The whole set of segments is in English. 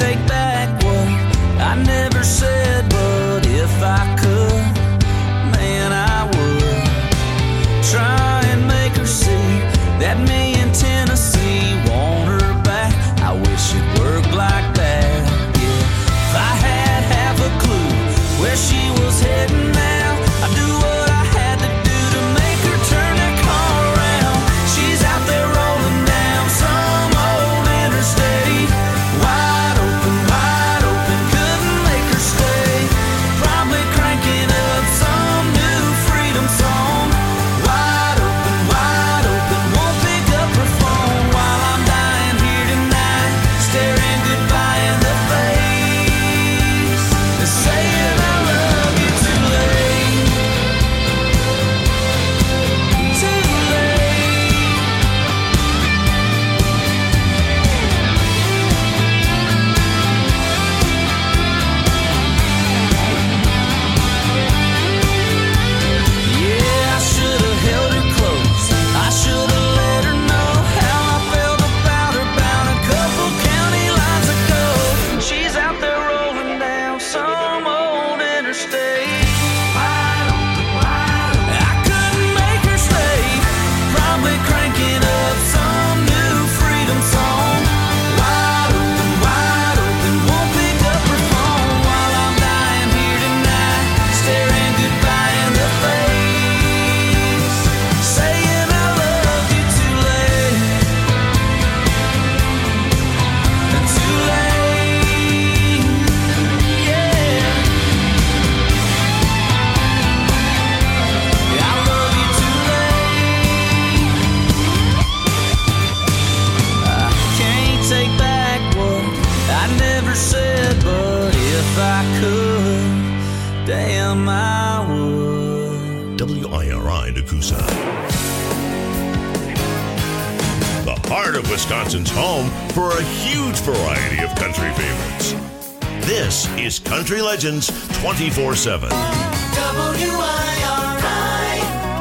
take back what I never said, but if I could, man, I would try and make her see that me in Tennessee want her back. I wish it worked like that, yeah. If I had half a clue where she was heading now, I'd do what I had to do to make her turn that car around. She's out there rolling down some old interstate, wide open, couldn't make her stay. Probably cranking up some new freedom song. Wide open, won't pick up her phone while I'm dying here tonight, staring goodbye in the face and saying I love you too late, too late. Yeah, I should have held her close, I should have let her know how I felt about her bound a couple county lines ago. She's out there rolling down some old interstate, wide open. I couldn't make her stay, probably cranking up some new freedom song. Wide open, won't pick up her phone while I'm dying here tonight, staring goodbye in the face, saying I love you too late, too late, yeah. I love you too late. I can't take back what I never said, but if I could, damn I would. WIRI Nakusa. The heart of Wisconsin's home for a huge variety of country favorites. This is Country Legends 24/7. WIRI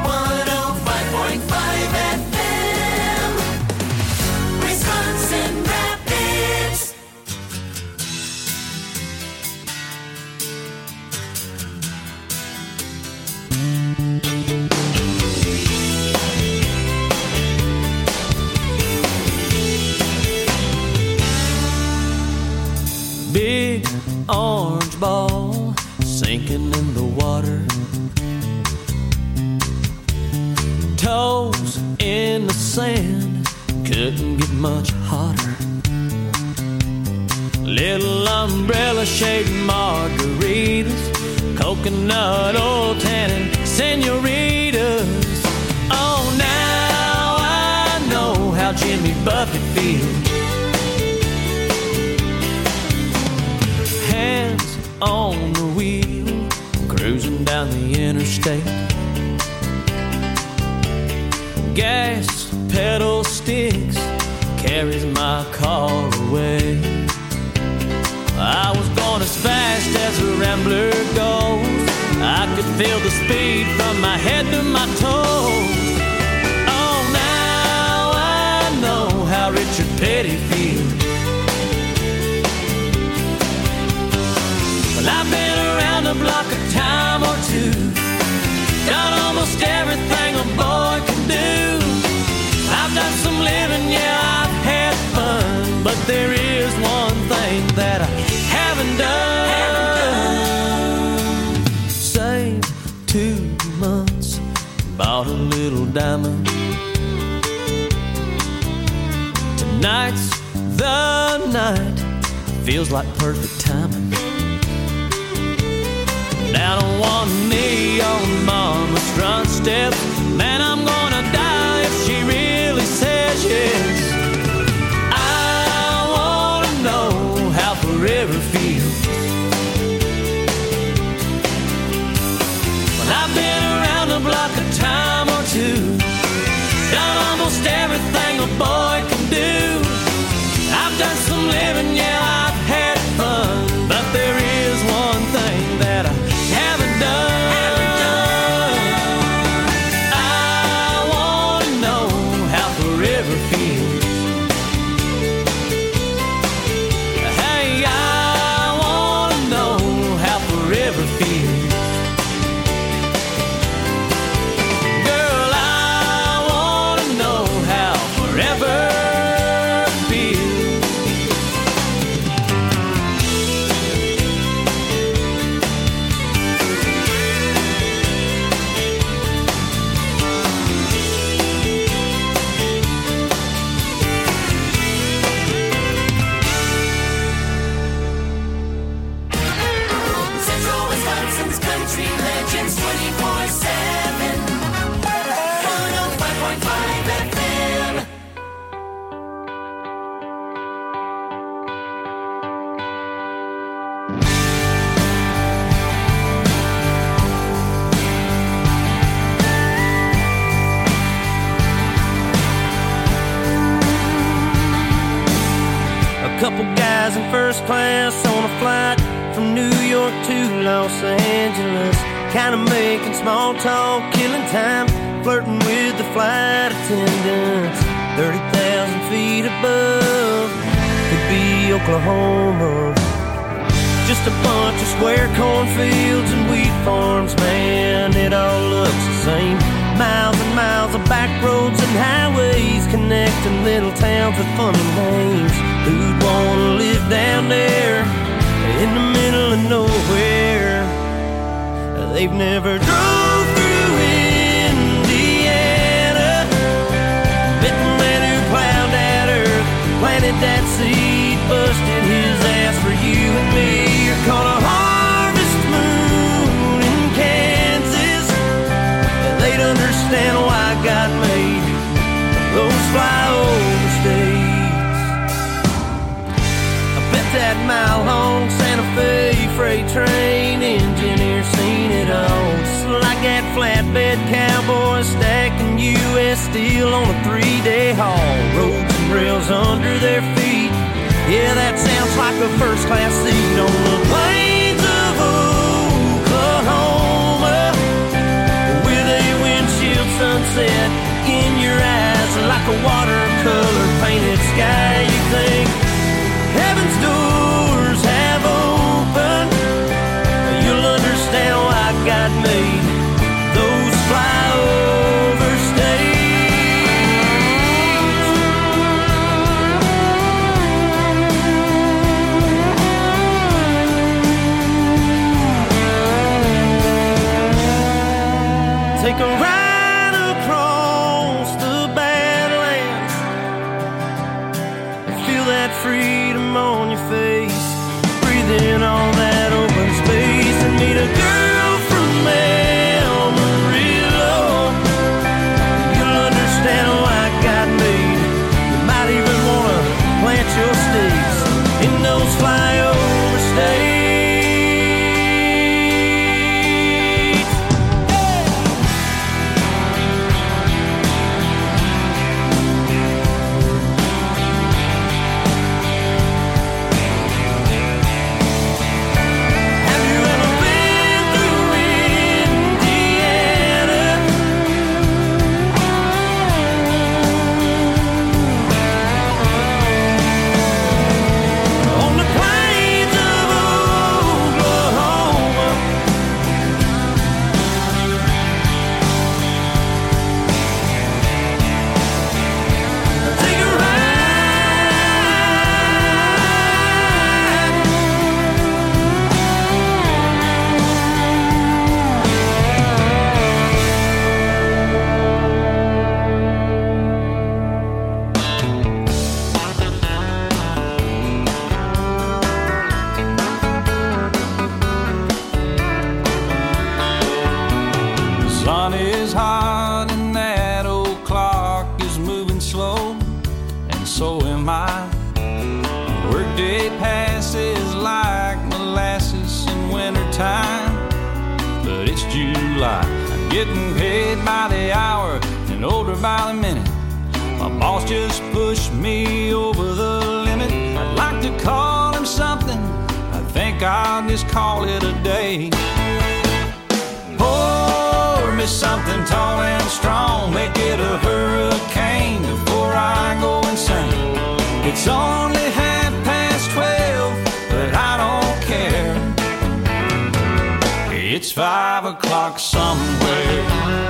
105.5 FM, Wisconsin Rapids. Big orange ball sinking in the water, toes in the sand, couldn't get much hotter. Little umbrella shaped margaritas, coconut oil tannin senoritas. Oh, now I know how Jimmy Buffett feels. Hands on the wheel, cruising down the interstate. Gas pedal sticks, carries my car away. I was going as fast as a rambler goes, I could feel the speed from my head to my toes. Oh, now I know how Richard Petty feels. Well, I've been around the block a time or two, done almost everything a boy can do. I've done some living, yeah, I've had fun, but there is one thing that I haven't done. Saved 2 months, bought a little diamond. Tonight's the night, feels like perfect timing. Down on one knee on mama's front step, man, I'm gonna die if she really says yes. I wanna know how forever feels. Well, I've been around the block a time or two, done almost everything a boy can do. I've done some living, yeah, I've had fun, but there is one thing that I haven't done. I want Couple guys in first class on a flight from New York to Los Angeles, kind of making small talk, killing time, flirting with the flight attendants. 30,000 feet above, could be Oklahoma. Just a bunch of square cornfields and wheat farms, man, it all looks the same. Miles and miles of back roads and highways connecting little towns with funny names. Who'd wanna live down there in the middle of nowhere? They've never drove through Indiana, met the man who plowed that earth, planted that seed, busted his ass for you and me. You're caught a harvest moon in Kansas. They'd understand why God made those flyover states. I bet that mile-long Santa Fe freight train engineer seen it all. Just like that flatbed cowboy stacking U.S. steel on a 3-day haul. Roads and rails under their feet. Yeah, that sounds like a first-class seat on the plains of Oklahoma, with a windshield sunset in your eyes like a watercolor painted sky. You think heaven's doors have opened, you'll understand why God made those flyover states. Take a ride across the Badlands, feel that freedom on your face, breathe in all that open space, and meet a girl from Amarillo. You'll understand why God made. You might even want to plant your stakes in those flyover states. Getting paid by the hour and older by the minute. My boss just pushed me over the limit. I'd like to call him something, I think I'll just call it a day. Pour me something tall and strong, make it a hurricane before I go insane. It's only 12:30, but I don't care. It's 5 o'clock somewhere.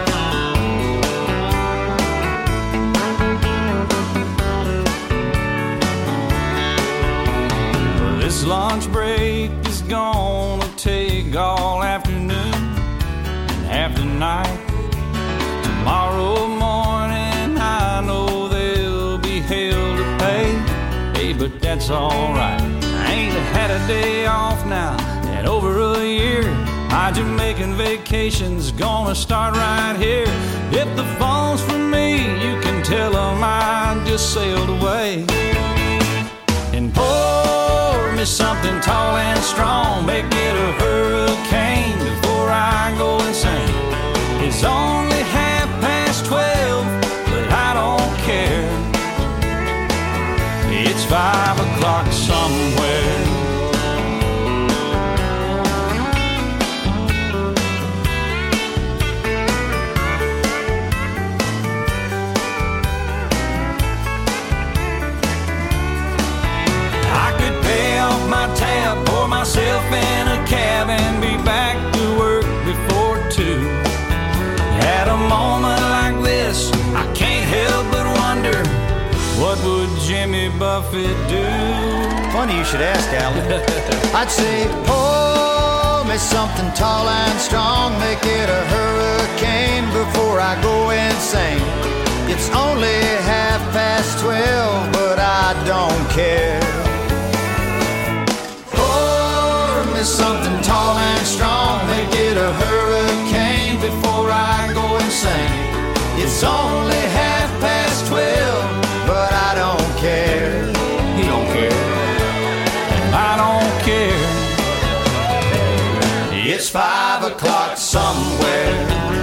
This lunch break is gonna take all afternoon and half the night. Tomorrow morning I know there'll be hell to pay. Hey, but that's alright. I ain't had a day off now in over a year. My Jamaican vacation's gonna start right here. If the phone's for me, you can tell them I just sailed away. And pour me something tall and strong, make it a hurricane before I go insane. It's only 12:30, but I don't care. It's 5 o'clock somewhere. I could pay off my tab, pour myself in a cab, and be back to work before 2. At a moment like this, I can't help but wonder, what would Jimmy Buffett do? Funny you should ask, Alan. I'd say, pour me something tall and strong, make it a hurricane before I go insane. It's only 12:30, but I don't care. Pour me something tall and strong, make it a hurricane before I go insane. It's only 12:30, but I don't care. He don't care. I don't care. It's 5 o'clock somewhere.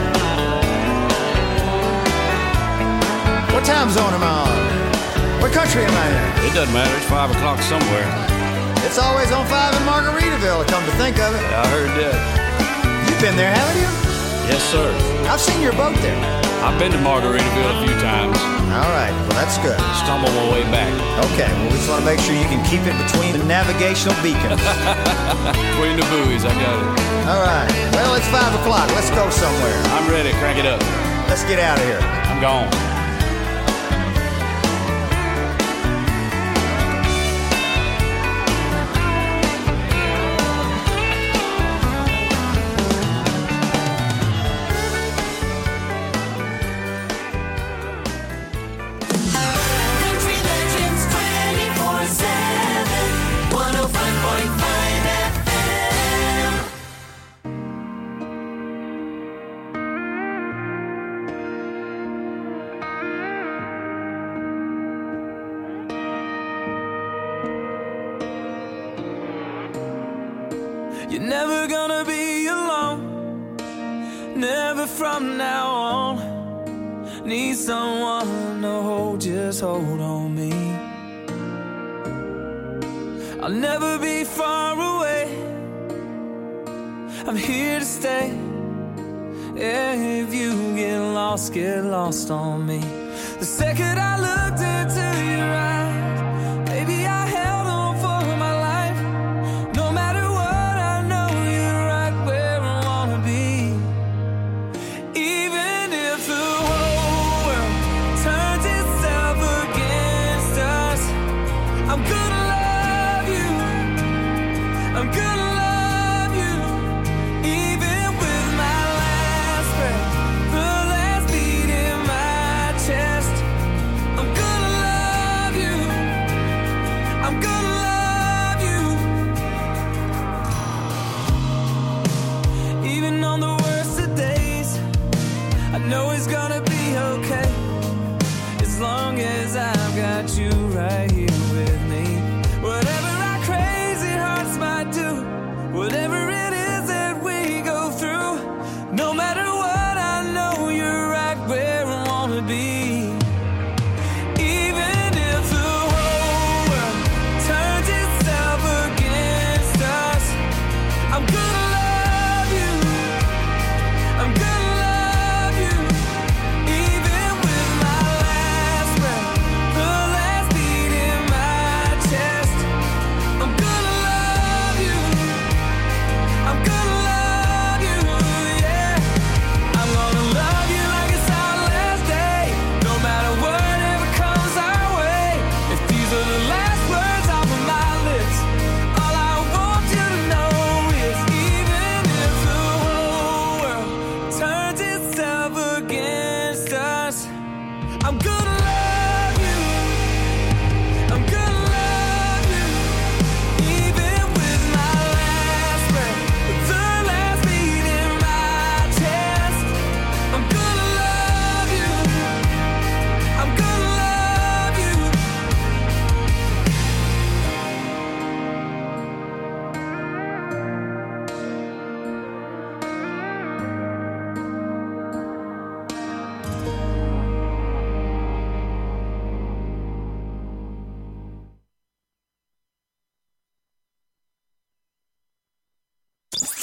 What time zone am I on? What country am I in? It doesn't matter. It's 5 o'clock somewhere. It's always on 5 in Margaritaville, come to think of it. I heard that. You've been there, haven't you? Yes, sir. I've seen your boat there. I've been to Margaritaville a few times. All right, well, that's good. Stumbled my way back. Okay, well, we just want to make sure you can keep it between the navigational beacons. Between the buoys, I got it. All right, well, it's 5 o'clock. Let's go somewhere. I'm ready. Crank it up. Let's get out of here. I'm gone. Country Legends 24/7, 105.5 FM. You're never gonna be alone, never from now on. Need someone to hold, just hold on me. I'll never be far away, I'm here to stay. If you get lost on me. The second I looked into your eyes, baby, I held on for my life. No matter what, I know you're right where I wanna be. Even if the whole world turns itself against us, I'm gonna love you. I'm gonna love you. Even with my last breath, the last beat in my chest, I'm gonna love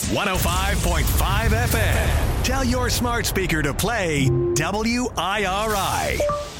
105.5 FM. Tell your smart speaker to play WIRI.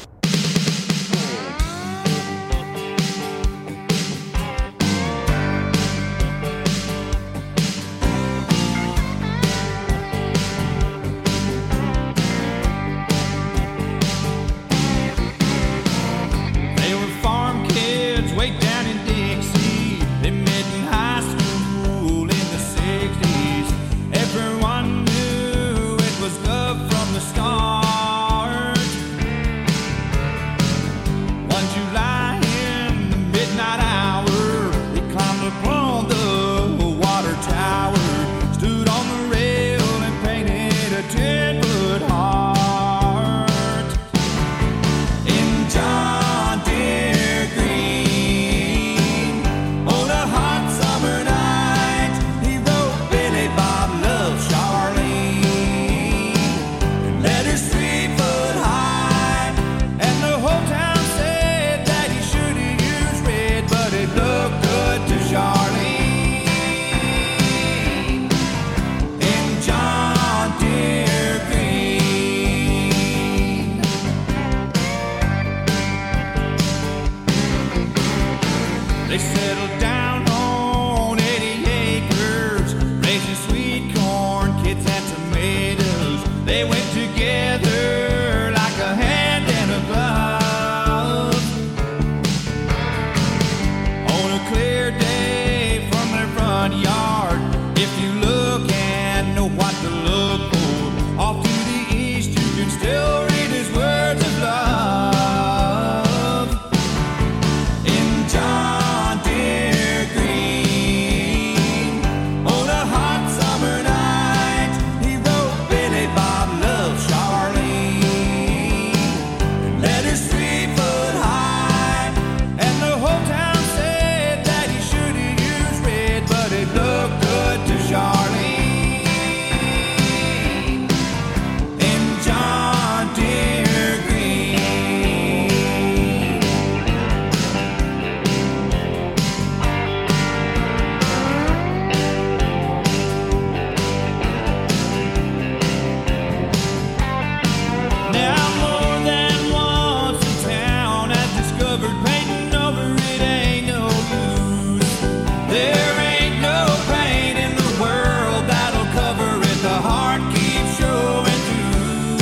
They were farm kids way down in Dixie. They met in high school in the 60s. Everyone knew it was love from the start. One July in the midnight hour, they climbed upon the water tower, stood on the rail and painted a 10-foot heart. In John Deere green, on a hot summer night, he wrote Billy Bob loves Charlene. Letters 3 foot high, and the whole town said that he should have used red, but it looked good to Charlene. In John Deere green. They settled down on 80 acres, raising sweet corn, kids and tomatoes. They went together like a hand and a glove. On a clear day from their front yard, if you look and know what to look for, off to the east you can still read his words of love. In John Deere green, on a hot summer night, he wrote Billy Bob loves Charlene. Letters 3 foot high, and the whole town said that he should have used red, but it looked good to Charlene. In John Deere green. Now more than once in town has discovered painting over it ain't no use. There ain't no paint in the world that'll cover it. The heart keeps showing through.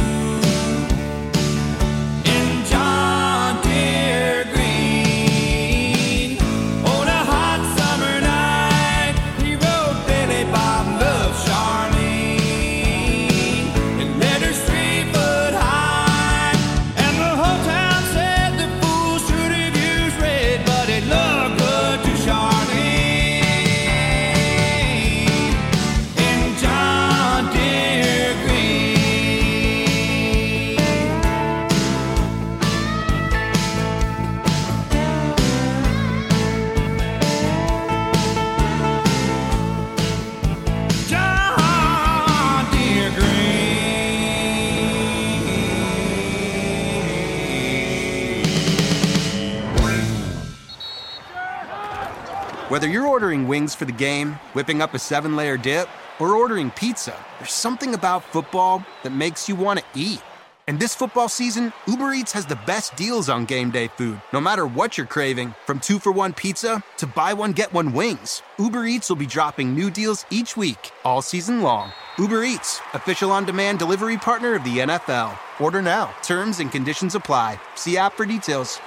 In John Deere green, on a hot summer night, he wrote Billy Bob loves Charlene. And letters 3 foot high, and the whole town said the fool should have used red, but it looked good to Charlene. In John Deere green. John Deere green. Whether you're ordering wings for the game, whipping up a 7-layer dip, or ordering pizza, there's something about football that makes you want to eat. And this football season, Uber Eats has the best deals on game day food. No matter what you're craving, from 2-for-1 pizza to buy one, get one wings, Uber Eats will be dropping new deals each week, all season long. Uber Eats, official on-demand delivery partner of the NFL. Order now. Terms and conditions apply. See app for details.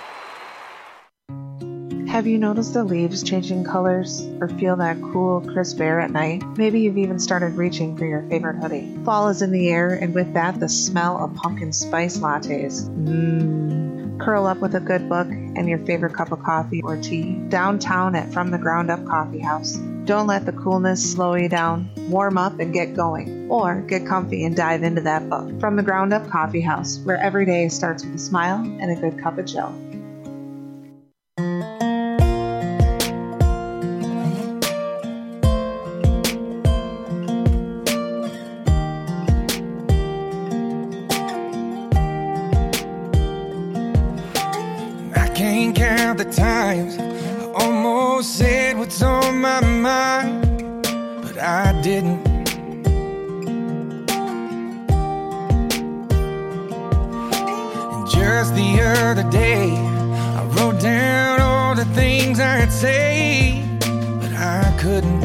Have you noticed the leaves changing colors or feel that cool, crisp air at night? Maybe you've even started reaching for your favorite hoodie. Fall is in the air, and with that, the smell of pumpkin spice lattes. Curl up with a good book and your favorite cup of coffee or tea downtown at From the Ground Up Coffee House. Don't let the coolness slow you down. Warm up and get going. Or get comfy and dive into that book. From the Ground Up Coffee House, where every day starts with a smile and a good cup of Joe. Can't count the times I almost said what's on my mind, but I didn't. And just the other day, I wrote down all the things I'd say, but I couldn't.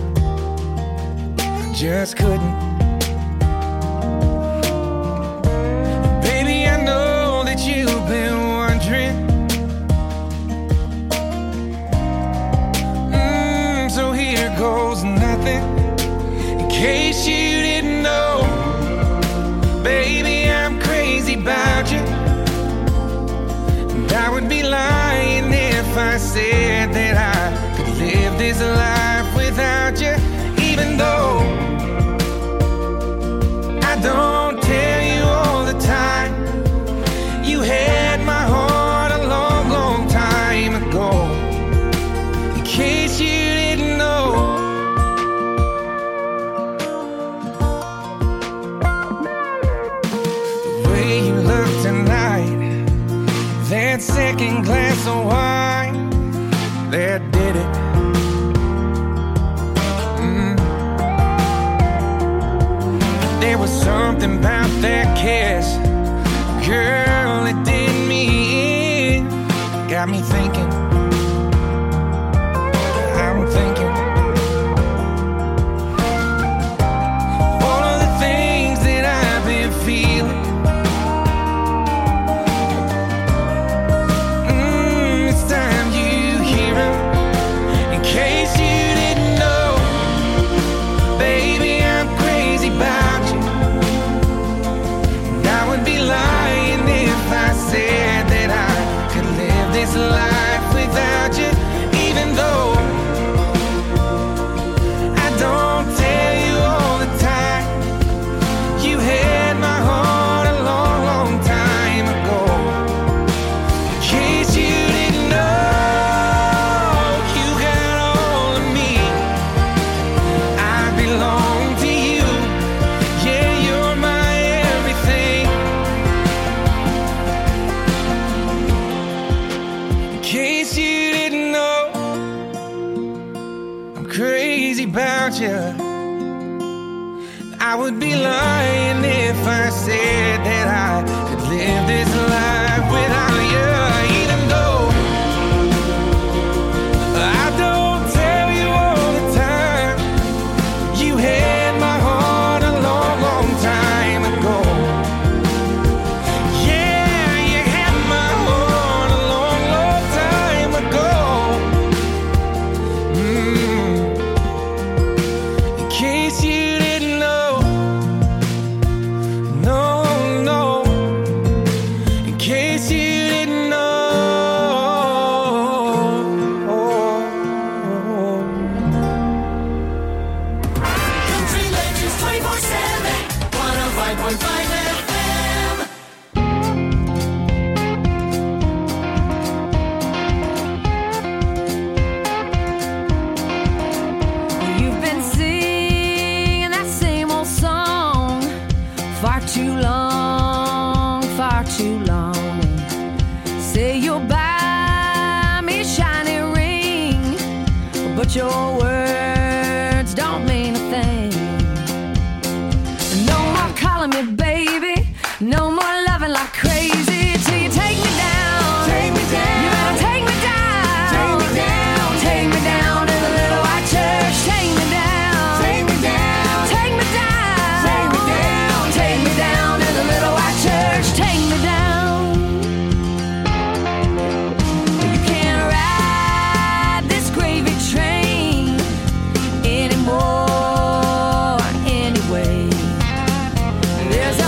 I just couldn't. Baby, I know that you've been wondering. So here goes nothing. In case you didn't know, baby, I'm crazy about you. And I would be lying if I said that I could live this life without you. Even though I don't tell you all the time, you had my heart a long, long time ago. In case you didn't know, the way you look tonight, that second glass of wine, that did it. There was something about that kiss, girl, it did me in. Got me thinking, I'm thinking all of the things that I've been feeling. It's time you hear them. In case you didn't know, baby, I'm crazy about you. And I would be lying if I said that I could live this life without you. Even though I don't tell you all the time, you had my heart a long, long time ago. In case you didn't know, you got all of me. I belong to you. Yeah, you're my everything. In case you didn't know, I'm crazy about you. I would be lying if I said that I could live this life without you. Even though I don't tell you all the time, you had my heart a long, long time ago. Yeah, you had my heart a long, long time ago. In case you didn't know, no, no. In case you didn't know. Country Legends 24/7, 105.5 FM. You've been singing that same old song far too long, far too long. Say you'll buy me a shiny ring, but your words don't mean a thing. No more calling me baby, no more loving like crazy till you take me down. Take me down. You better take me down. Take me down. Take me down to the little white church. Take me down. Take me down. Take me down. Take me down. Take me down to the little white church. Take me down. You can't ride this gravy train anymore anyway. There's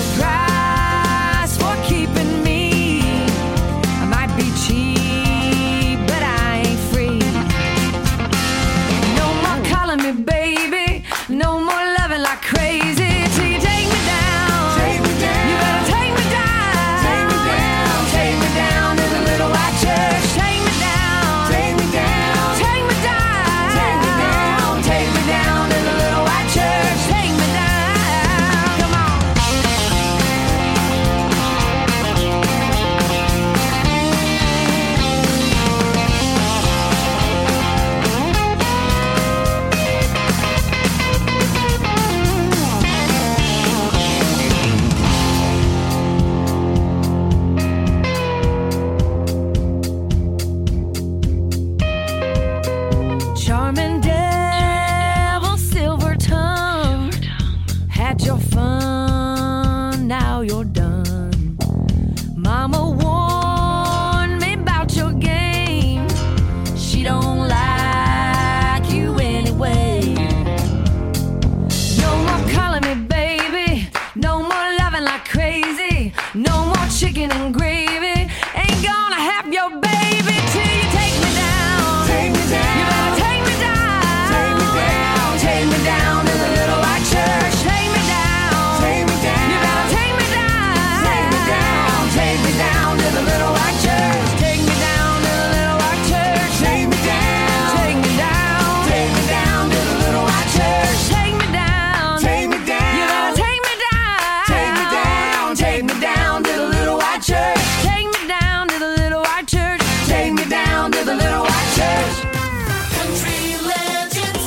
the little white church. Country Legends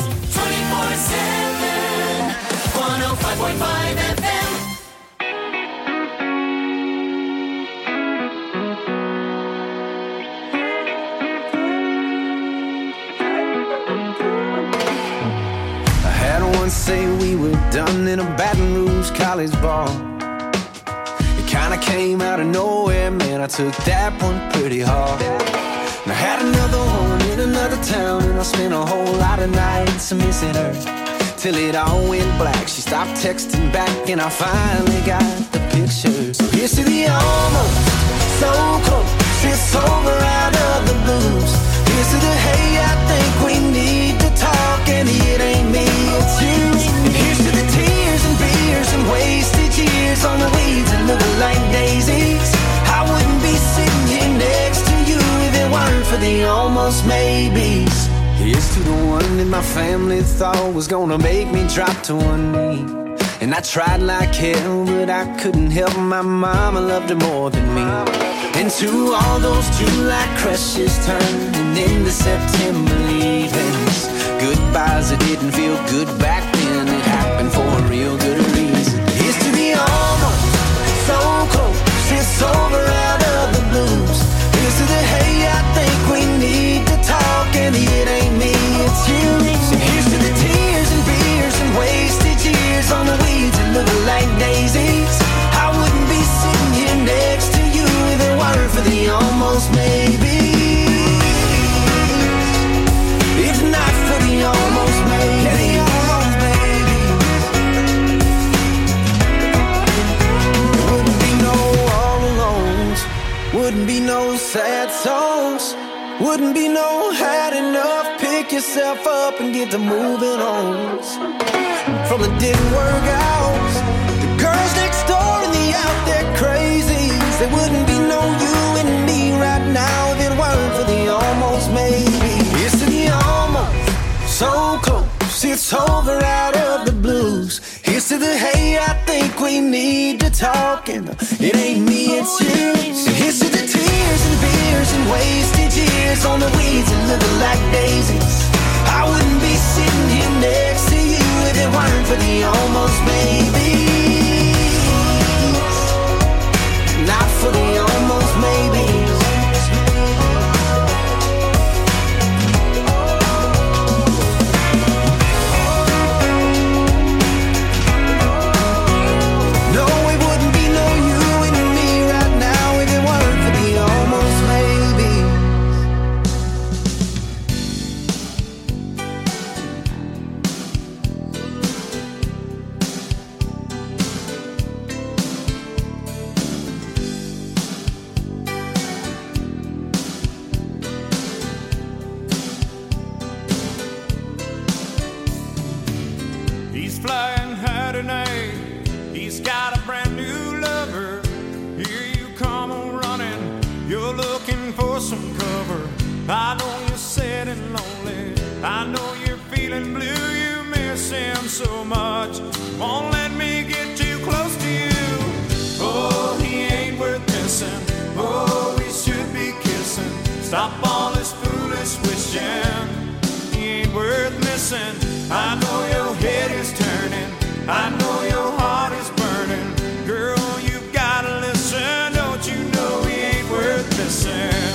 24/7. 105.5 FM. I had one say we were done in a Baton Rouge college bar. It kinda came out of nowhere, man, I took that one pretty hard. And I had another one in another town, and I spent a whole lot of nights missing her. Till it all went black, she stopped texting back, and I finally got the picture. So here's to the almost, so close, it's over out of the blues. Here's to the hey, I think we need to talk, and it ain't me, it's you. And here's to the tears and beers and wasted years on the weeds that look like daisies. I wouldn't be sitting here next to you if it weren't for the almost maybes. Here's to the one that my family thought was gonna make me drop to one knee. And I tried like hell, but I couldn't help my mama loved her more than me. And to all those July crushes turning into September leavings, goodbyes that didn't feel good back then, it happened for a real good reason. Here's to the almost, so close, it's over out of the blues. Here's to the hey, I think we need to talk, and it ain't me, it's you. So here's to the tears and beers and wasted years on the weeds that look like daisies. I wouldn't be sitting here next to you if it weren't for the almost maybe. If not for the almost maybe. There wouldn't be no all alones, wouldn't be no sad songs, wouldn't be no had enough, pick yourself up and get to moving on. From the didn't work out, the girls next door and the out there crazies. There wouldn't be no you and me right now if it weren't for the almost maybe. It's to the almost, so close, it's over out of the blues. Here's to the hey, I think we need to talk, and it ain't me, it's you. And here's to the tears and beers and wasted years on the weeds that look like daisies. I wouldn't be sitting here next to you if it weren't for the almost maybes. Not for the almost maybes. No, it wouldn't be no you and me right now if it weren't for the almost maybes. He's flying high tonight. He's got a brand new lover. Here you come on running. You're looking for some cover. I know you're sad and lonely. I know you're feeling blue. You miss him so much. Won't let me get too close to you. Oh, he ain't worth missing. Oh, we should be kissing. Stop all this foolish wishing. He ain't worth missing. I know your head is turning. I know your heart is burning. Girl, you gotta listen. Don't you know he ain't worth missing?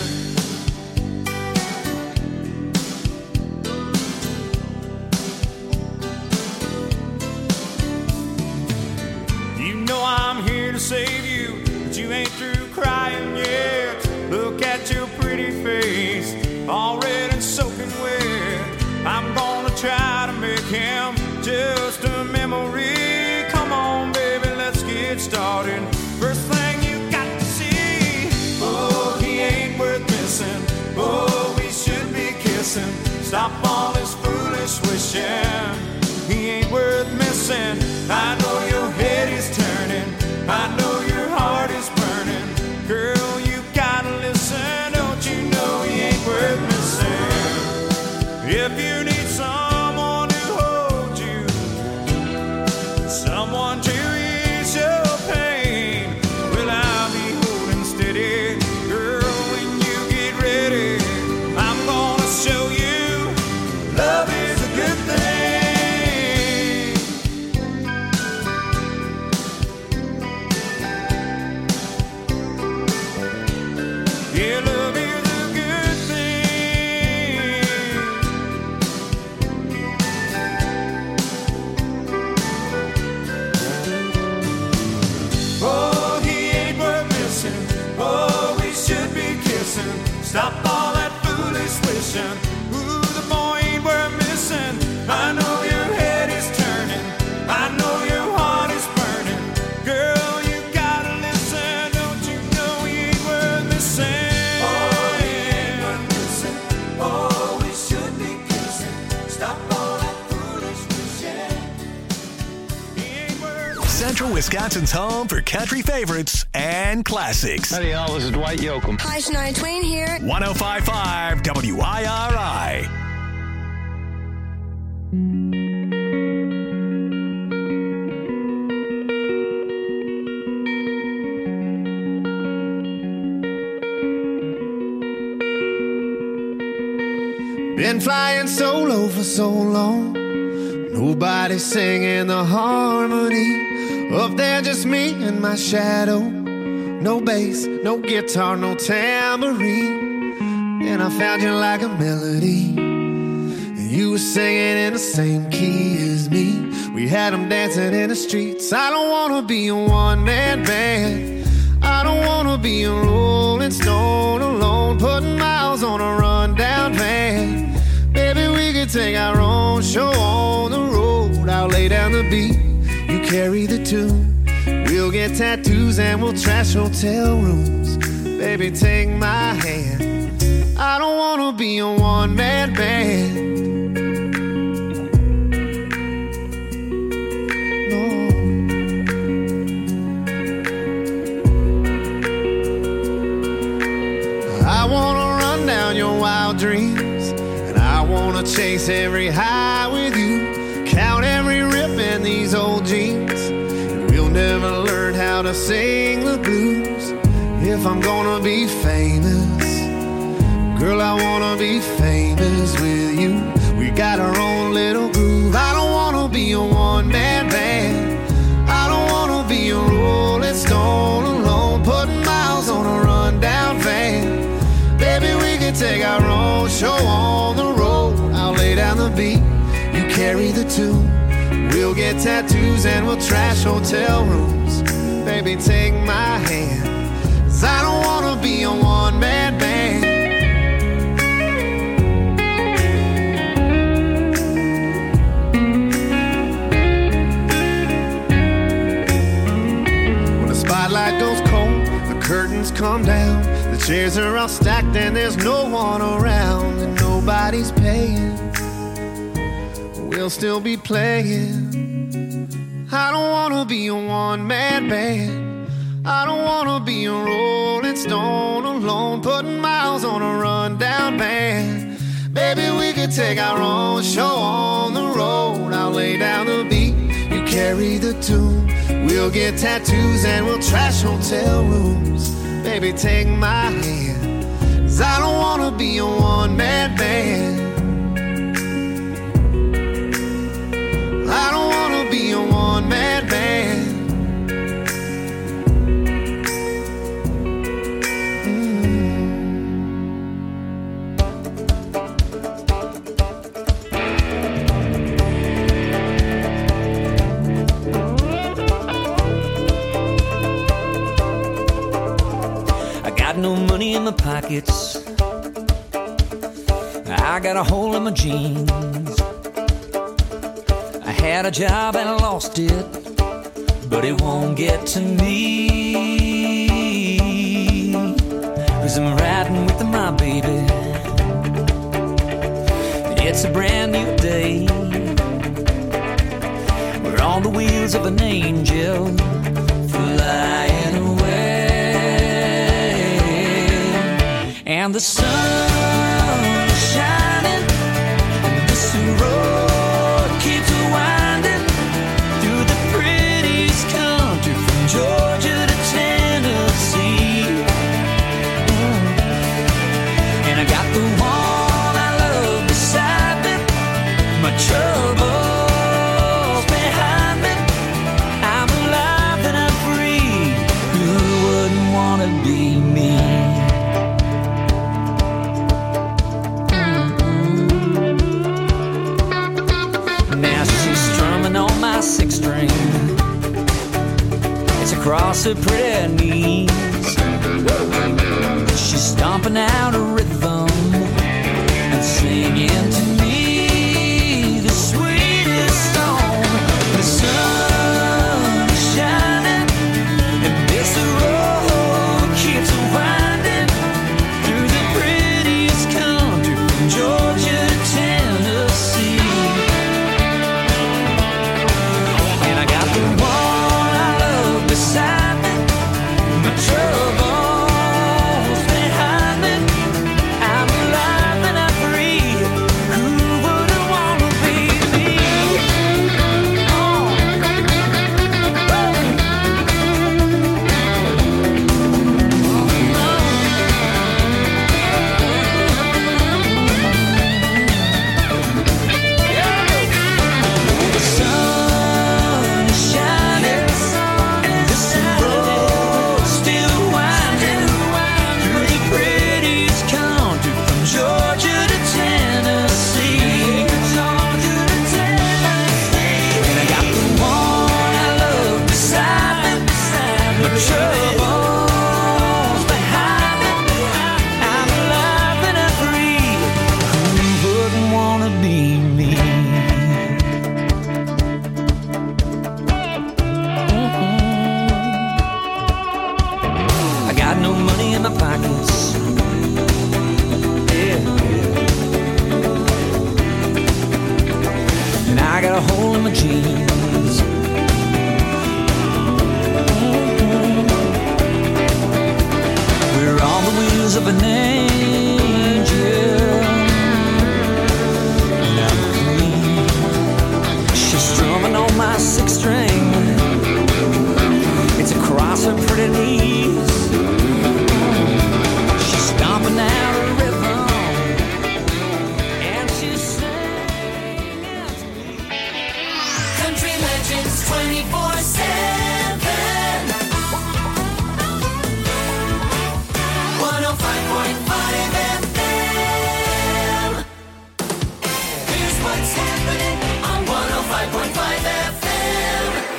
You know I'm here to save you, but you ain't through crying yet. Look at your pretty face, all red and soaking wet. I'm gonna try to make him just a memory. Come on, baby, let's get started. First thing you got to see. Oh, he ain't worth missing. Oh, we should be kissing. Stop all this foolish wishing. He ain't worth missing. I know your head is turning. I know your heart is burning. Girl, you gotta listen. Don't you know he ain't worth missing? If you need someone to hold you, someone to ease your pain, well, I'll be holding steady. Girl, when you get ready, I'm listen. Ooh, the boy ain't worth missing. I know your head is turning. I know your heart is burning. Girl, you gotta listen. Don't you know he ain't worth missing? Oh, he ain't worth missing. Oh, we should be kissing. Stop all that foolishness, yeah. Central Wisconsin's home for country favorites and classics. Howdy, y'all. This is Dwight Yoakam. Hi, Shania Twain here. 105.5 WIRI. Been flying solo for so long. Nobody singing the harmony. Up there just me and my shadow. No bass, no guitar, no tambourine. And I found you like a melody. And you were singing in the same key as me. We had them dancing in the streets. I don't wanna be a one-man band. I don't wanna be a rolling stone alone, putting miles on a rundown van. Maybe we could take our own show on the road. I'll lay down the beat, you carry the tune. We'll get tattoos and we'll trash hotel rooms. Baby, take my hand. I don't wanna be a one-man band. I wanna run down your wild dreams, and I wanna chase every high with you. Count every rip in these old jeans, and we'll never learn how to sing the blues. If I'm gonna be famous, girl, I wanna be famous with you. We got our own little groove. I don't wanna be a one-man band. I don't wanna be a rolling stone alone, putting miles on a rundown van. Baby, we can take our own show on the road. I'll lay down the beat, you carry the tune. We'll get tattoos and we'll trash hotel rooms. Baby, take my hand, 'cause I don't wanna be a one-man band. When the spotlight goes cold, the curtains come down. The chairs are all stacked and there's no one around, and nobody's paying. We'll still be playing. I don't wanna be a one-man band. I don't wanna be a rolling stone alone, putting miles on a rundown van. Baby, we could take our own show on the road. I'll lay down the beat, you carry the tune. We'll get tattoos and we'll trash hotel rooms. Baby, take my hand, 'cause I don't wanna be a one-man band. I don't wanna be a one-man band. I got no money in my pockets. I got a hole in my jeans. I had a job and I lost it, but it won't get to me, 'cause I'm riding with my baby. It's a brand new day. We're on the wheels of an angel flying away, and the sun is shining, and this road keeps winding through the prettiest country from Georgia to Tennessee. And I got the one I love beside me, my troubles behind me. I'm alive and I'm free. Who wouldn't want to be me? Now she's strumming on my six string. It's across her pretty knees. She's stomping out a rhythm and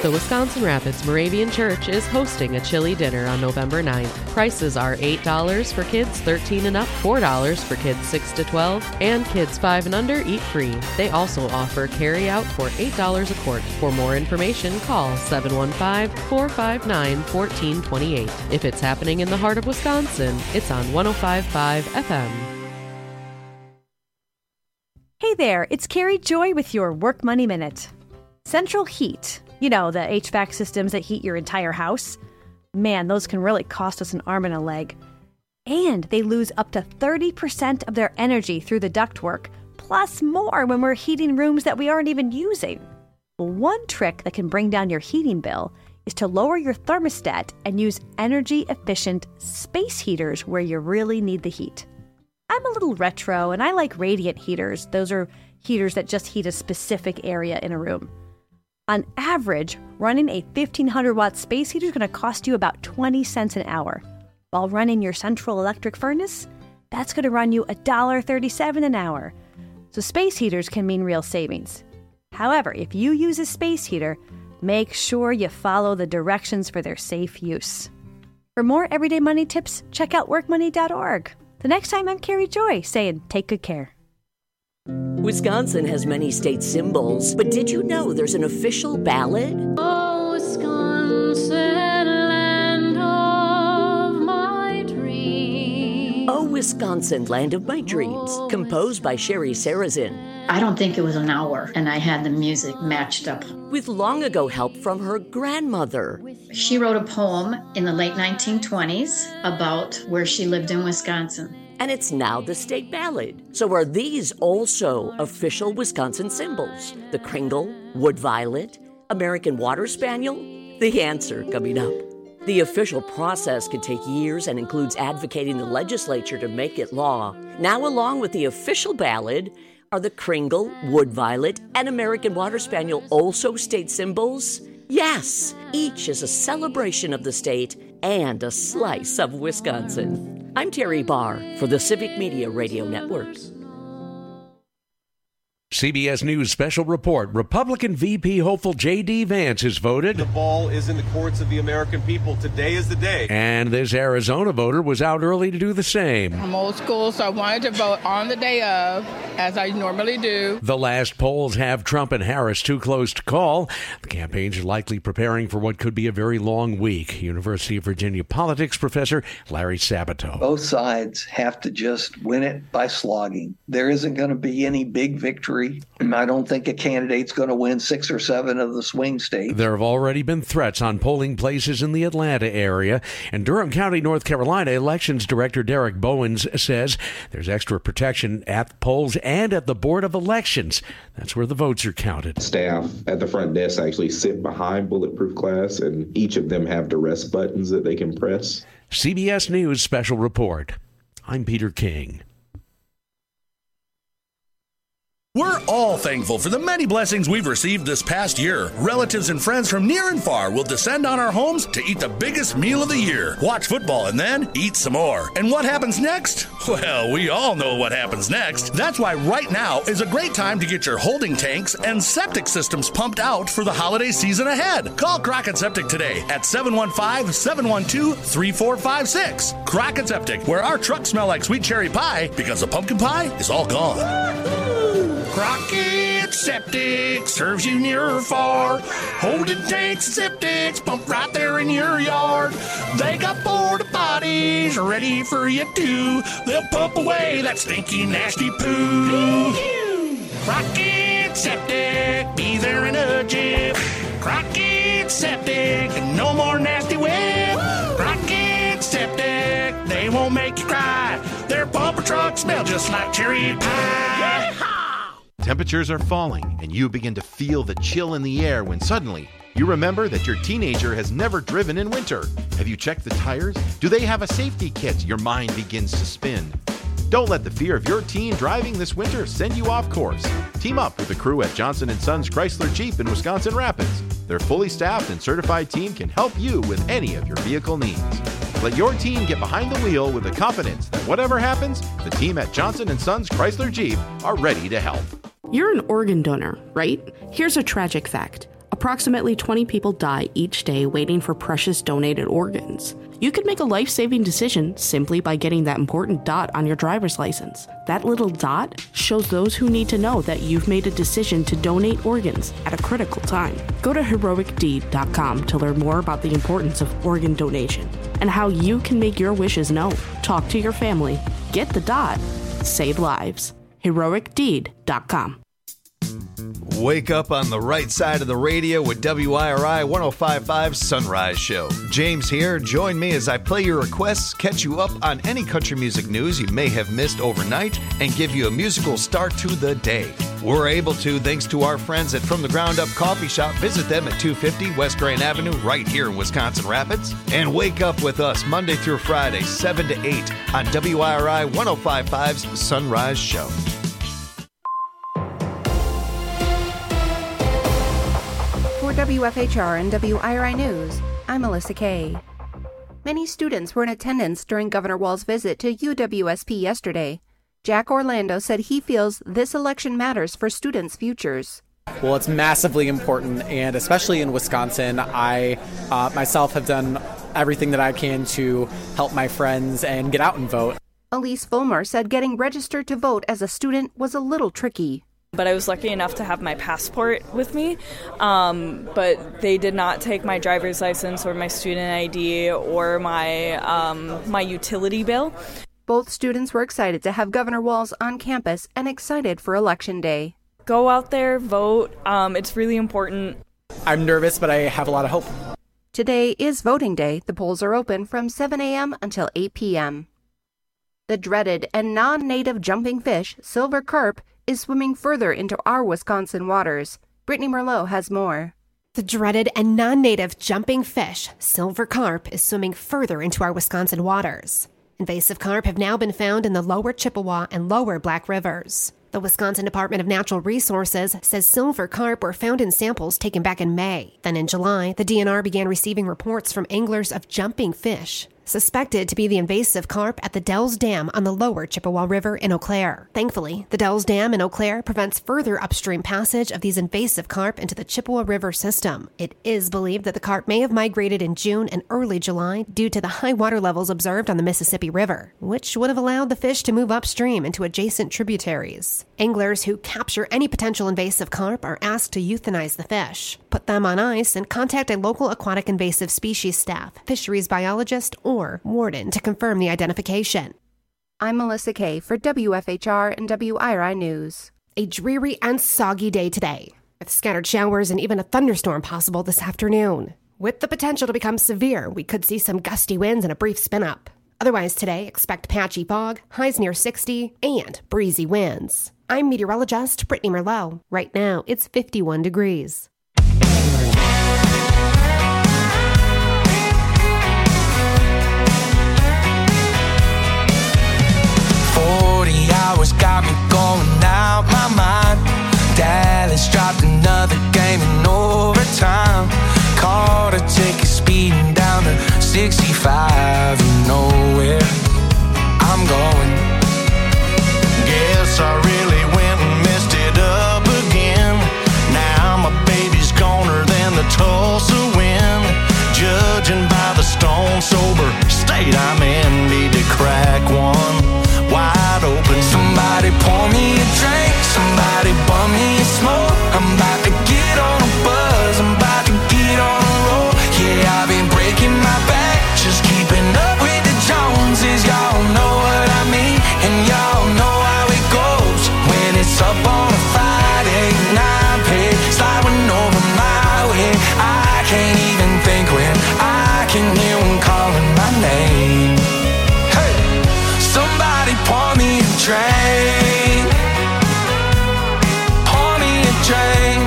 The Wisconsin Rapids Moravian Church is hosting a chili dinner on November 9th. Prices are $8 for kids 13 and up, $4 for kids 6 to 12, and kids 5 and under eat free. They also offer carry-out for $8 a quart. For more information, call 715-459-1428. If it's happening in the heart of Wisconsin, it's on 105.5 FM. Hey there, it's Carrie Joy with your Work Money Minute. Central Heat, you know, the HVAC systems that heat your entire house. Man, those can really cost us an arm and a leg. And they lose up to 30% of their energy through the ductwork, plus more when we're heating rooms that we aren't even using. Well, one trick that can bring down your heating bill is to lower your thermostat and use energy-efficient space heaters where you really need the heat. I'm a little retro, and I like radiant heaters. Those are heaters that just heat a specific area in a room. On average, running a 1,500-watt space heater is going to cost you about 20 cents an hour. While running your central electric furnace, that's going to run you $1.37 an hour. So space heaters can mean real savings. However, if you use a space heater, make sure you follow the directions for their safe use. For more everyday money tips, check out workmoney.org. The next time, I'm Carrie Joy saying, take good care. Wisconsin has many state symbols, but did you know there's an official ballad? Oh, Wisconsin, land of my dreams. Oh, Wisconsin, land of my dreams, composed by Sherry Sarazin. I don't think it was an hour, and I had the music matched up. With long ago help from her grandmother. She wrote a poem in the late 1920s about where she lived in Wisconsin. And it's now the state ballad. So are these also official Wisconsin symbols? The Kringle, Wood Violet, American Water Spaniel? The answer coming up. The official process can take years and includes advocating the legislature to make it law. Now, along with the official ballad, are the Kringle, Wood Violet, and American Water Spaniel also state symbols? Yes, each is a celebration of the state and a slice of Wisconsin. I'm Terry Barr for the Civic Media Radio Network. CBS News special report. Republican VP hopeful J.D. Vance has voted. The ball is in the courts of the American people. Today is the day. And this Arizona voter was out early to do the same. I'm old school, so I wanted to vote on the day of, as I normally do. The last polls have Trump and Harris too close to call. The campaigns are likely preparing for what could be a very long week. University of Virginia politics professor Larry Sabato. Both sides have to just win it by slogging. There isn't going to be any big victory. I don't think a candidate's going to win 6 or 7 of the swing states. There have already been threats on polling places in the Atlanta area. And Durham County, North Carolina, Elections Director Derek Bowens says there's extra protection at the polls and at the Board of Elections. That's where the votes are counted. Staff at the front desk actually sit behind bulletproof glass, and each of them have duress buttons that they can press. CBS News special report. I'm Peter King. We're all thankful for the many blessings we've received this past year. Relatives and friends from near and far will descend on our homes to eat the biggest meal of the year, watch football, and then eat some more. And what happens next? Well, we all know what happens next. That's why right now is a great time to get your holding tanks and septic systems pumped out for the holiday season ahead. Call Crockett Septic today at 715-712-3456. Crockett Septic, where our trucks smell like sweet cherry pie because the pumpkin pie is all gone. Crockett Septic serves you near or far. Holding tanks and septics pumped right there in your yard. They got porta potties ready for you too. They'll pump away that stinky, nasty poo. Crockett Septic, be there in a jiff. Crockett Septic, no more nasty whip. Crockett Septic, they won't make you cry. Their pumper trucks smell just like cherry pie. Temperatures are falling, and you begin to feel the chill in the air when suddenly you remember that your teenager has never driven in winter. Have you checked the tires? Do they have a safety kit? Your mind begins to spin. Don't let the fear of your teen driving this winter send you off course. Team up with the crew at Johnson & Sons Chrysler Jeep in Wisconsin Rapids. Their fully staffed and certified team can help you with any of your vehicle needs. Let your team get behind the wheel with the confidence that whatever happens, the team at Johnson & Sons Chrysler Jeep are ready to help. You're an organ donor, right? Here's a tragic fact. approximately 20 people die each day waiting for precious donated organs. You could make a life-saving decision simply by getting that important dot on your driver's license. That little dot shows those who need to know that you've made a decision to donate organs at a critical time. Go to heroicdeed.com to learn more about the importance of organ donation and how you can make your wishes known. Talk to your family. Get the dot. Save lives. heroicdeed.com. Wake up on the right side of the radio with WIRI 105.5 Sunrise Show. James here. Join me as I play your requests, catch you up on any country music news you may have missed overnight, and give you a musical start to the day. We're able to thanks to our friends at From the Ground Up Coffee Shop. Visit them at 250 West Grand Avenue right here in Wisconsin Rapids. And wake up with us Monday through Friday, 7 to 8 on WIRI 105.5's Sunrise Show. For WFHR and WIRI News, I'm Melissa Kay. Many students were in attendance during Governor Walz's visit to UWSP yesterday. Jack Orlando said he feels this election matters for students' futures. Well, it's massively important, and especially in Wisconsin, I myself have done everything that I can to help my friends and get out and vote. Elise Fulmer said getting registered to vote as a student was a little tricky. But I was lucky enough to have my passport with me, but they did not take my driver's license or my student ID or my utility bill. Both students were excited to have Governor Walz on campus and excited for Election Day. Go out there, vote. It's really important. I'm nervous, but I have a lot of hope. Today is voting day. The polls are open from 7 a.m. until 8 p.m. The dreaded and non-native jumping fish, silver carp, is swimming further into our Wisconsin waters. Brittany Merlot has more. The dreaded and non-native jumping fish, silver carp, is swimming further into our Wisconsin waters. Invasive carp have now been found in the lower Chippewa and lower Black Rivers. The Wisconsin Department of Natural Resources says silver carp were found in samples taken back in May. Then in July, the DNR began receiving reports from anglers of jumping fish, suspected to be the invasive carp at the Dells Dam on the lower Chippewa River in Eau Claire. Thankfully, the Dells Dam in Eau Claire prevents further upstream passage of these invasive carp into the Chippewa River system. It is believed that the carp may have migrated in June and early July due to the high water levels observed on the Mississippi River, which would have allowed the fish to move upstream into adjacent tributaries. Anglers who capture any potential invasive carp are asked to euthanize the fish, put them on ice, and contact a local aquatic invasive species staff, fisheries biologist, or warden to confirm the identification. I'm Melissa Kay for WFHR and WIRI News. A dreary and soggy day today, with scattered showers and even a thunderstorm possible this afternoon. With the potential to become severe, we could see some gusty winds and a brief spin-up. Otherwise today, expect patchy fog, highs near 60, and breezy winds. I'm meteorologist Brittany Merlot. Right now, it's 51 degrees. 40 hours got me going out my mind. Dallas dropped another game in overtime. Caught a ticket speeding down to 65. You know where I'm going. Guess I really went and messed it up again. Now my baby's goner than the Tulsa wind. Judging by the stone sober state I'm in, need to crack one wide open. Somebody pour me a drink, somebody bum me a smoke. I'm about to get on a buzz, I'm about to get on a roll. Yeah, I've been breaking my back, just keeping up with the Joneses. Y'all know what I mean, and y'all know how it goes. When it's up on a Friday night, pay sliding over my way. I can't even think when I can hear one calling my name. Hey, somebody pour me a drink, pour me a drink.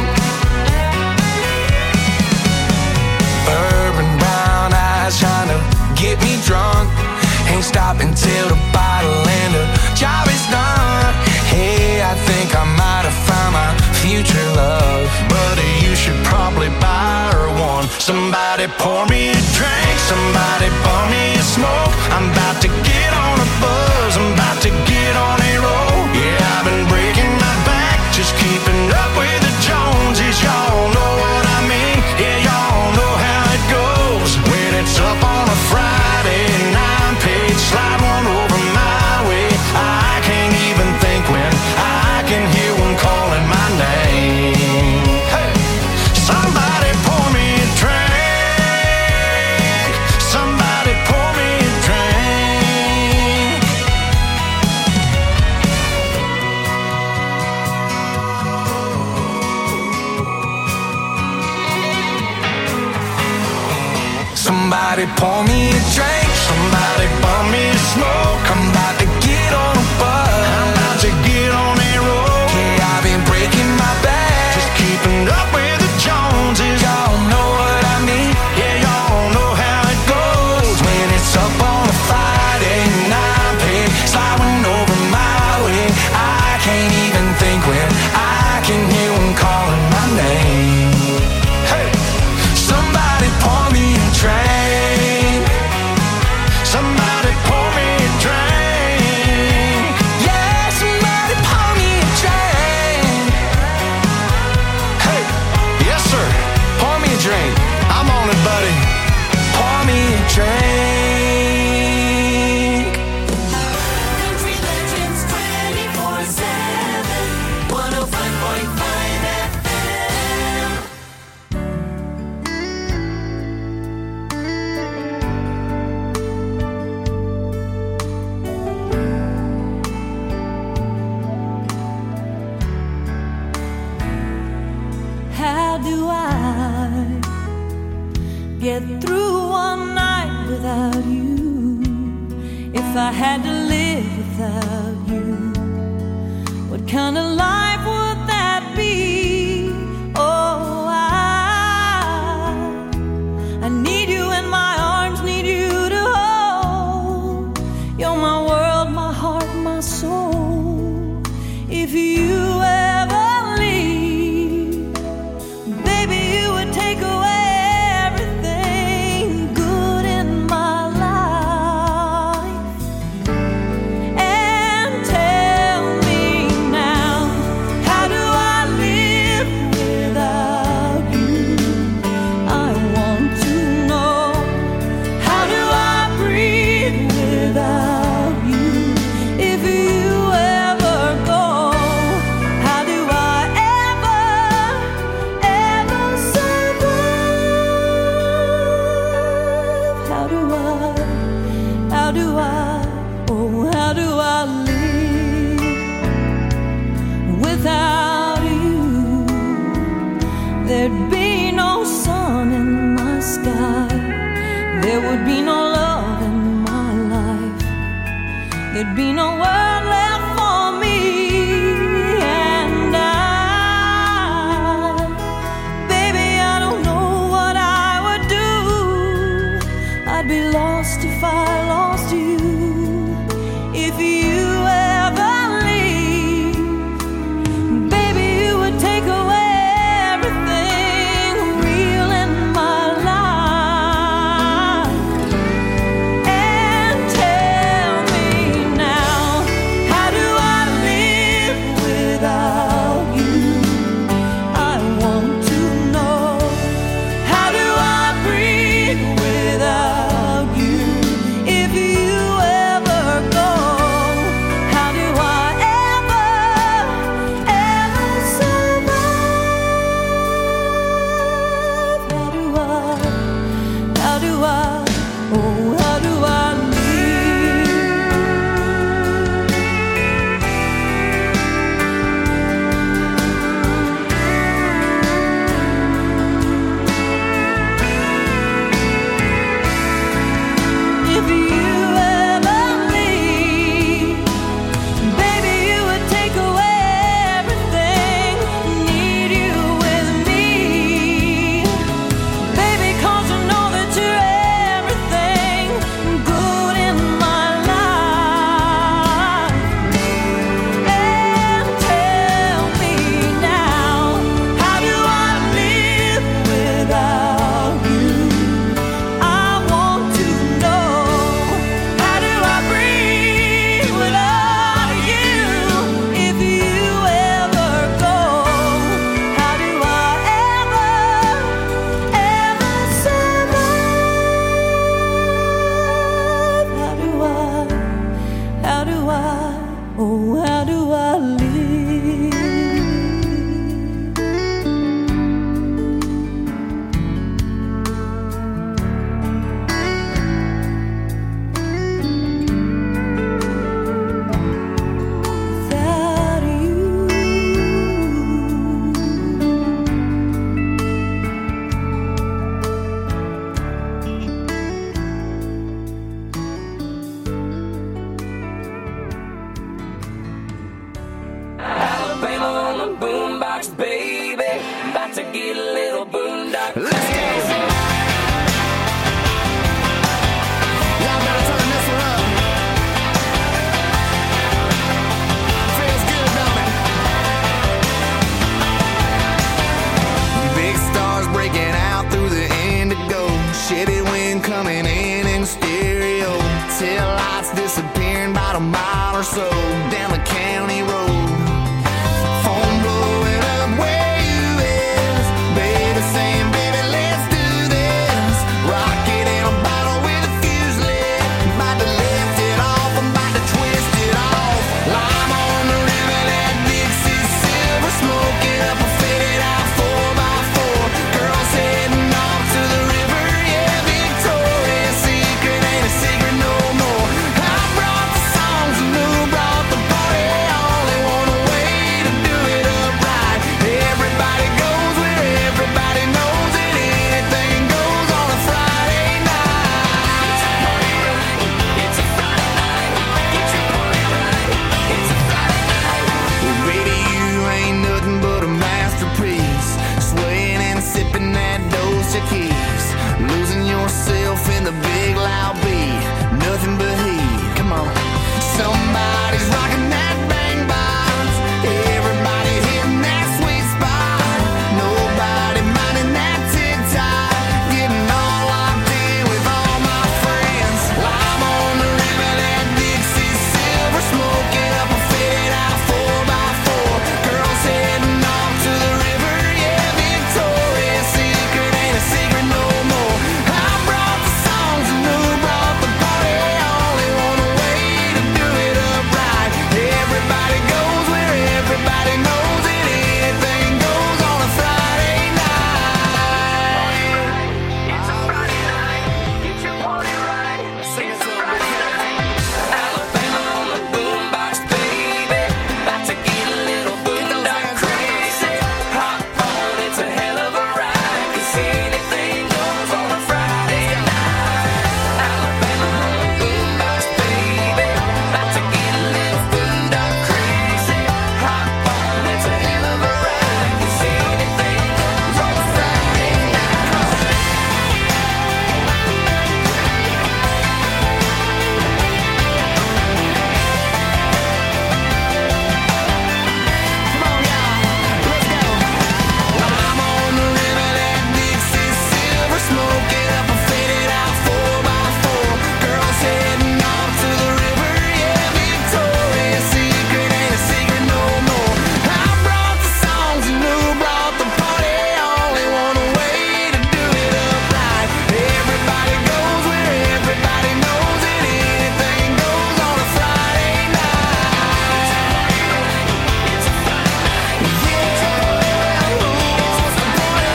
Urban brown eyes trying to get me drunk. Ain't stopping till the bottle and the job is done. Hey, I think I might have found my future love, but you should probably buy her one. Somebody pour me a drink, somebody pour me a smoke. I'm about to get on a buzz, I'm about to get on a roll. Yeah, I've been breaking my back, just keeping up with the Joneses. Y'all know what I mean. Somebody pour me a drink, somebody bum me a smoke. I'm about to get on a bus, I'm about to get on that road. Yeah, I've been breaking my back, just keeping up with the Joneses. Y'all know what I mean, yeah, y'all know how it goes. When it's up on a Friday night, babe, sliding over my way, I can't even think when I can hear them calling my name. Hey, somebody pour me a drink, somebody pour me a drink. Yeah, somebody pour me a drink. Hey, yes sir, pour me a drink. I'm on it, buddy. Pour me a drink. Country Legends 24/7, 105.5 FM. How do I get through one night without you? If I had to live without you, what kind of life would that be? Oh, I need you in my arms, need you to hold. You're my world, my heart, my soul. If you ever leave, baby, you would take away everything good in my life. And tell me now, how do I live without you? I want to know. How do I breathe without you? If you ever go, how do I ever survive? How do I live without you? There'd be no sun in my sky, there would be no love in my life, there'd be no world left for me. And baby, I don't know what I would do. I'd be lost if I lost you. If you ever leave, baby, you would take away everything real in my life. And tell me now, how do I live without you? I want to know. How do I breathe without you? If you ever go, how do I ever survive? How do I, oh, how do I if you ever leave, baby, you would take away everything. Need you with me, baby, 'cause you know that you're everything good in my life. And tell me now, how do I live without you? I want to know. How do I breathe without you? If you ever go, how do I ever survive? How do I, oh, how do I live? Without you. boombox, baby. About to get a little boondock. Let's go. Y'all better turn this one up. Feels good, don't it? Big stars breaking out through the indigo. Chevy wind coming in stereo. Tail lights disappearing about a mile or so down the county road. Phone blowing up where you is. Baby saying, baby, let's do this. Rocket in a bottle with a fuse lit. About to lift it off, I'm about to twist it off. Lime on the river, that Dixie silver. Smoking up a faded out 4x4. Girls heading off to the river, yeah, Victoria's Secret ain't a secret no more. I brought the songs and who brought the party. Only one way to do it up right. Everybody goes where everybody knows it. Anything goes on a Friday night. It's a party night. It's a Friday night. Get your party right. It's a Friday night. Well, baby, you ain't nothing but a masterpiece. Swaying and sipping that Dos Equis. Losing yourself in the big loud beat. Nothing but heat. Come on. Somebody's rocking that bang box. Everybody hitting that sweet spot. Nobody minding that tick-tock. Getting all locked in with all my friends. Lime on the river, that Dixie silver. Smoking up a faded out 4x4. Girls heading off to the river, yeah, Victoria's Secret ain't a secret no more. I brought the songs and who brought the party. Only one way to do it up right. Everybody goes where everybody knows it. Anything goes on a Friday night. It's a Friday night. Get your party right. It's a Friday night. Alabama on the boombox, baby. About to get a little boondock crazy. Hop on, it's a hell of a ride. 'Cause anything goes on a Friday night. Alabama on the boombox, baby. About to get a little boondock crazy. Hop on, it's a hell of a ride. 'Cause anything goes on a Friday night. Come on, y'all. Let's go. Lime on the river, that Dixie silver. Smoking up a faded out 4x4. Girls heading off to the river, yeah, Victoria's Secret ain't a secret no more. I brought the songs and who brought the party. Only one way to do it up right. Everybody goes where everybody knows it. Anything goes on a Friday night. It's a Friday night. Yeah, who's the party?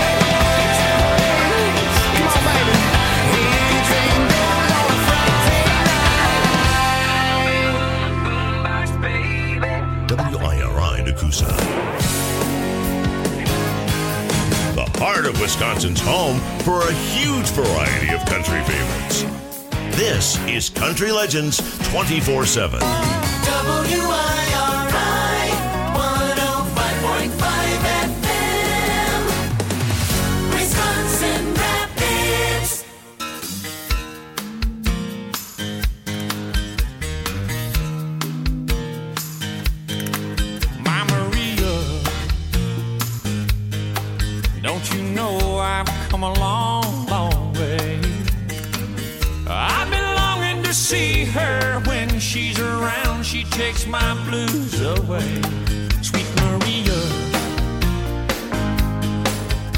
Come on, baby. Anything goes on a Friday night. Boombox, baby. WIRI Nakusa. The heart of Wisconsin's home for a huge variety of country favorites. This is Country Legends 24/7. WIRI 105.5 FM. Wisconsin Rapids. My Maria, don't you know I've come a long, long way? I've been longing to see her. When she's around, she takes my blues away.